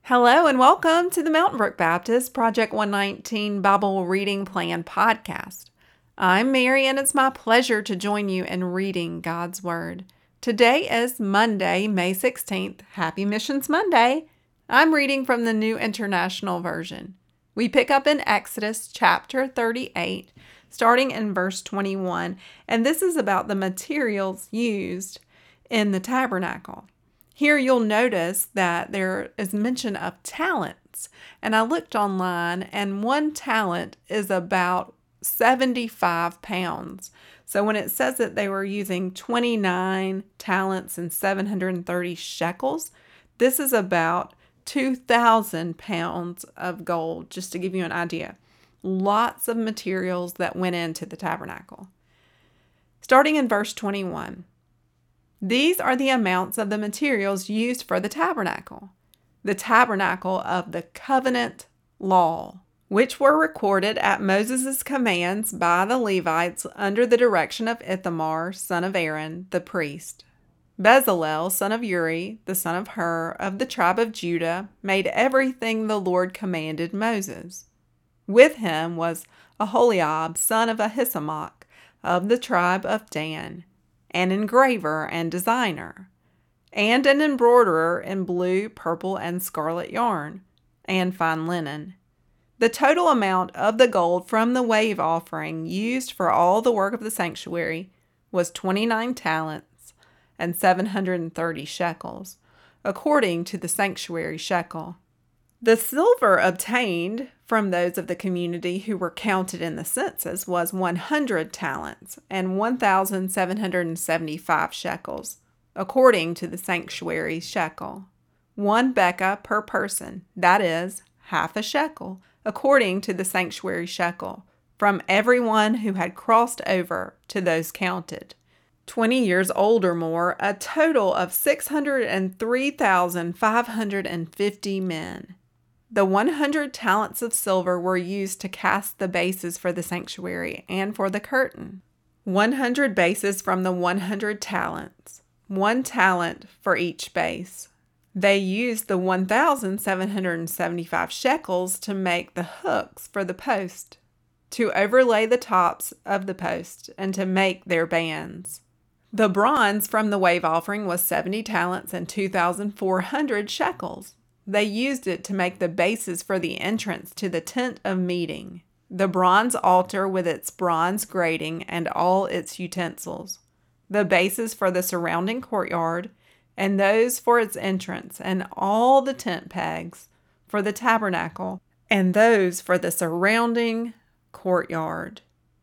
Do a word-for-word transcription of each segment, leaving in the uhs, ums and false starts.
Hello and welcome to the Mountain Brook Baptist Project one nineteen Bible Reading Plan podcast. I'm Mary and it's my pleasure to join you in reading God's Word. Today is Monday, May sixteenth. Happy Missions Monday. I'm reading from the New International Version. We pick up in Exodus chapter thirty-eight, starting in verse twenty-one, and this is about the materials used in the tabernacle. Here you'll notice that there is mention of talents, and I looked online, and one talent is about seventy-five pounds. So when it says that they were using twenty-nine talents and seven hundred thirty shekels, this is about two thousand pounds of gold, just to give you an idea. Lots of materials that went into the tabernacle. Starting in verse twenty-one. These are the amounts of the materials used for the tabernacle, the tabernacle of the covenant law, which were recorded at Moses' commands by the Levites under the direction of Ithamar, son of Aaron, the priest. Bezalel, son of Uri, the son of Hur, of the tribe of Judah, made everything the Lord commanded Moses. With him was Aholiab, son of Ahisamach, of the tribe of Dan, an engraver and designer, and an embroiderer in blue, purple, and scarlet yarn, and fine linen. The total amount of the gold from the wave offering used for all the work of the sanctuary was twenty-nine talents and seven hundred thirty shekels, according to the sanctuary shekel. The silver obtained from those of the community who were counted in the census was one hundred talents and one thousand seven hundred seventy-five shekels, according to the sanctuary shekel. One beka per person, that is, half a shekel, according to the sanctuary shekel, from everyone who had crossed over to those counted. Twenty years old or more, a total of six hundred three thousand five hundred fifty men. The one hundred talents of silver were used to cast the bases for the sanctuary and for the curtain. one hundred bases from the one hundred talents, one talent for each base. They used the one thousand seven hundred seventy-five shekels to make the hooks for the post, to overlay the tops of the post, and to make their bands. The bronze from the wave offering was seventy talents and two thousand four hundred shekels. They used it to make the bases for the entrance to the tent of meeting, the bronze altar with its bronze grating and all its utensils, the bases for the surrounding courtyard, and those for its entrance, and all the tent pegs for the tabernacle, and those for the surrounding courtyard.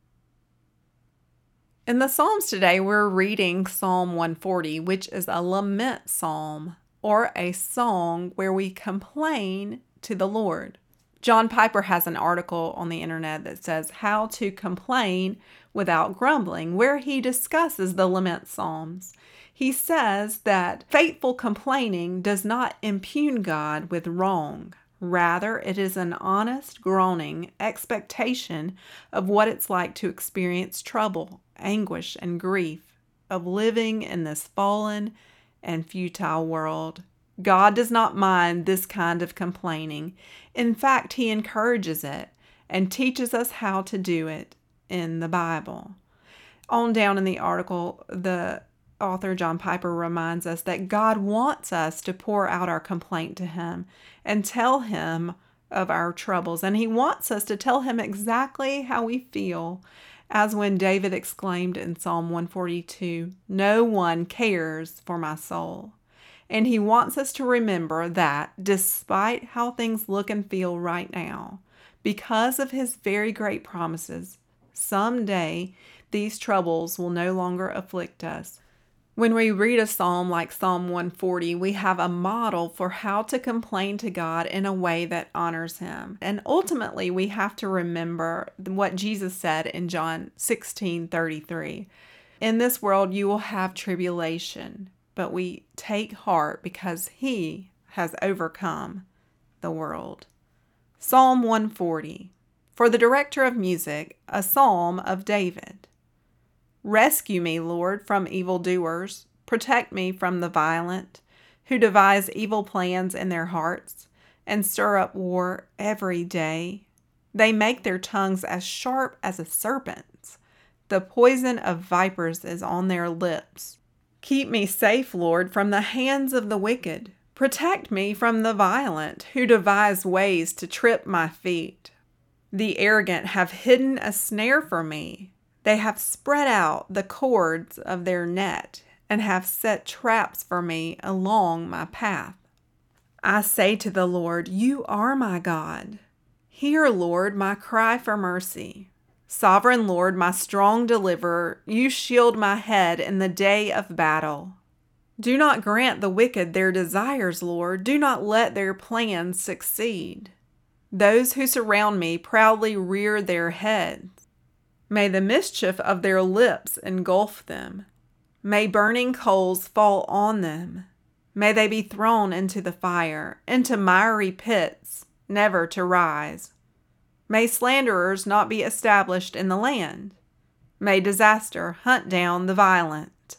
In the Psalms today, we're reading Psalm one forty, which is a lament psalm, or a song where we complain to the Lord. John Piper has an article on the internet that says How to Complain Without Grumbling, where he discusses the lament psalms. He says that faithful complaining does not impugn God with wrong. Rather, it is an honest, groaning expectation of what it's like to experience trouble, anguish, and grief of living in this fallen and futile world. God does not mind this kind of complaining. In fact, He encourages it and teaches us how to do it in the Bible. On down in the article, the author John Piper reminds us that God wants us to pour out our complaint to Him and tell Him of our troubles. And He wants us to tell Him exactly how we feel, as when David exclaimed in Psalm one forty-two, "No one cares for my soul." And He wants us to remember that despite how things look and feel right now, because of His very great promises, someday these troubles will no longer afflict us. When we read a psalm like Psalm one forty, we have a model for how to complain to God in a way that honors Him. And ultimately, we have to remember what Jesus said in John sixteen thirty-three. In this world, you will have tribulation, but we take heart because He has overcome the world. Psalm one forty. For the director of music, a psalm of David. Rescue me, Lord, from evildoers. Protect me from the violent, who devise evil plans in their hearts. and stir up war every day. They make their tongues as sharp as a serpent's. The poison of vipers is on their lips. Keep me safe, Lord, from the hands of the wicked. Protect me from the violent, who devise ways to trip my feet. The arrogant have hidden a snare for me. They have spread out the cords of their net and have set traps for me along my path. I say to the Lord, you are my God. Hear, Lord, my cry for mercy. Sovereign Lord, my strong deliverer, you shield my head in the day of battle. Do not grant the wicked their desires, Lord. Do not let their plans succeed. Those who surround me proudly rear their heads. May the mischief of their lips engulf them. May burning coals fall on them. May they be thrown into the fire, into miry pits, never to rise. May slanderers not be established in the land. May disaster hunt down the violent.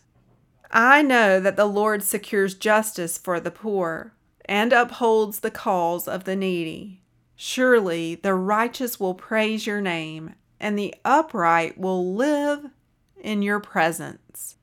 I know that the Lord secures justice for the poor and upholds the cause of the needy. Surely the righteous will praise your name, and the upright will live in your presence.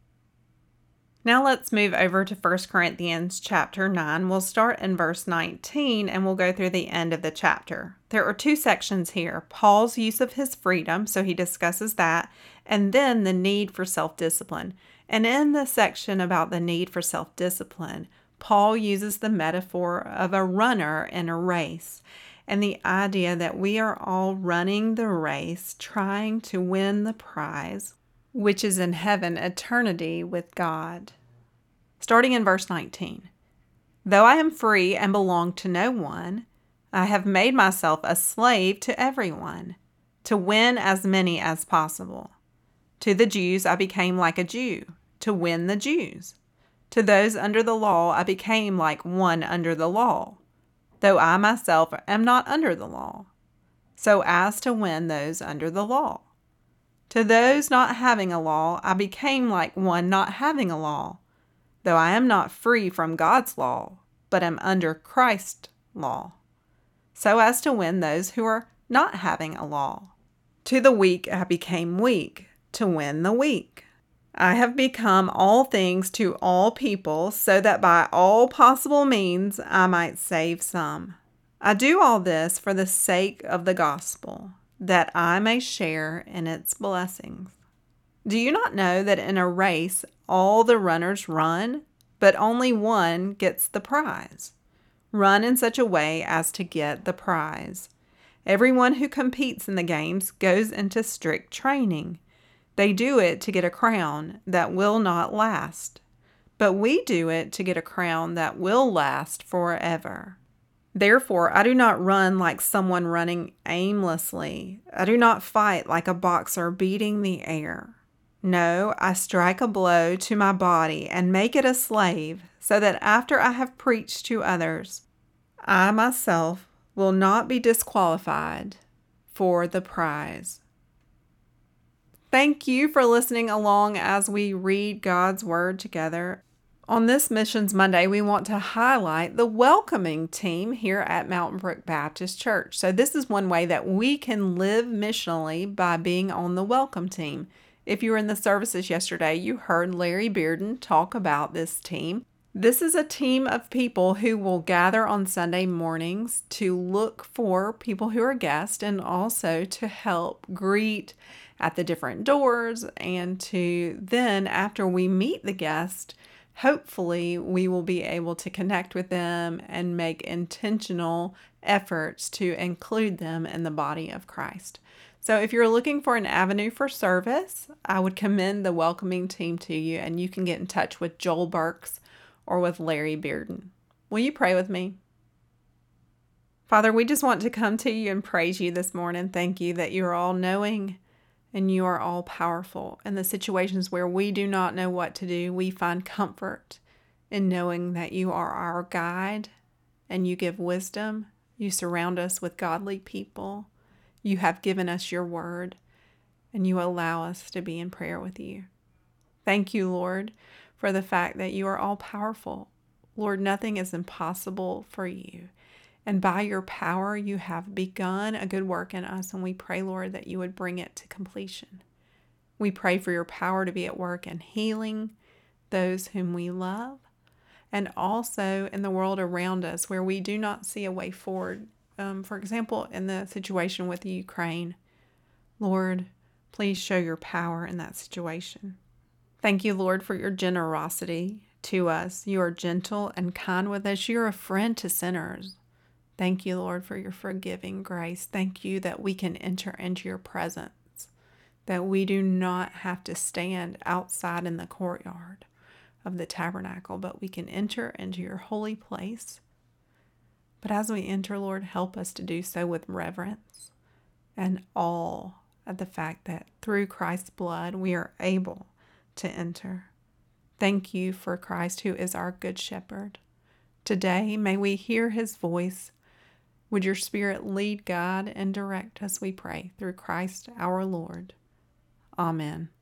Now let's move over to First Corinthians chapter nine. We'll start in verse nineteen and we'll go through the end of the chapter. There are two sections here. Paul's use of his freedom, so he discusses that, and then the need for self-discipline. And in the section about the need for self-discipline, Paul uses the metaphor of a runner in a race and the idea that we are all running the race, trying to win the prize, which is in heaven, eternity with God. Starting in verse nineteen. Though I am free and belong to no one, I have made myself a slave to everyone, to win as many as possible. To the Jews I became like a Jew, to win the Jews. To those under the law I became like one under the law, though I myself am not under the law, so as to win those under the law. To those not having a law, I became like one not having a law, though I am not free from God's law, but am under Christ's law, so as to win those who are not having a law. To the weak I became weak, to win the weak. I have become all things to all people, so that by all possible means I might save some. I do all this for the sake of the gospel, that I may share in its blessings. Do you not know that in a race all the runners run, but only one gets the prize? Run in such a way as to get the prize. Everyone who competes in the games goes into strict training. They do it to get a crown that will not last, but we do it to get a crown that will last forever. Therefore, I do not run like someone running aimlessly. I do not fight like a boxer beating the air. No, I strike a blow to my body and make it a slave, so that after I have preached to others, I myself will not be disqualified for the prize. Thank you for listening along as we read God's Word together. On this Missions Monday, we want to highlight the welcoming team here at Mountain Brook Baptist Church. So this is one way that we can live missionally by being on the welcome team. If you were in the services yesterday, you heard Larry Bearden talk about this team. This is a team of people who will gather on Sunday mornings to look for people who are guests and also to help greet at the different doors, and to then, after we meet the guest, hopefully we will be able to connect with them and make intentional efforts to include them in the body of Christ. So if you're looking for an avenue for service, I would commend the welcoming team to you, and you can get in touch with Joel Burks or with Larry Bearden. Will you pray with me? Father, we just want to come to you and praise you this morning. Thank you that you are all-knowing and you are all-powerful. In the situations where we do not know what to do, we find comfort in knowing that you are our guide and you give wisdom. You surround us with godly people. You have given us your word, and you allow us to be in prayer with you. Thank you, Lord, for the fact that you are all-powerful. Lord, nothing is impossible for you. And by your power, you have begun a good work in us. And we pray, Lord, that you would bring it to completion. We pray for your power to be at work in healing those whom we love, and also in the world around us where we do not see a way forward. Um, for example, in the situation with the Ukraine, Lord, please show your power in that situation. Thank you, Lord, for your generosity to us. You are gentle and kind with us. You're a friend to sinners. Thank you, Lord, for your forgiving grace. Thank you that we can enter into your presence, that we do not have to stand outside in the courtyard of the tabernacle, but we can enter into your holy place. But as we enter, Lord, help us to do so with reverence and awe at the fact that through Christ's blood we are able to enter. Thank you for Christ, who is our good shepherd. Today, may we hear his voice. Would your Spirit lead, guide, and direct us, we pray, through Christ our Lord. Amen.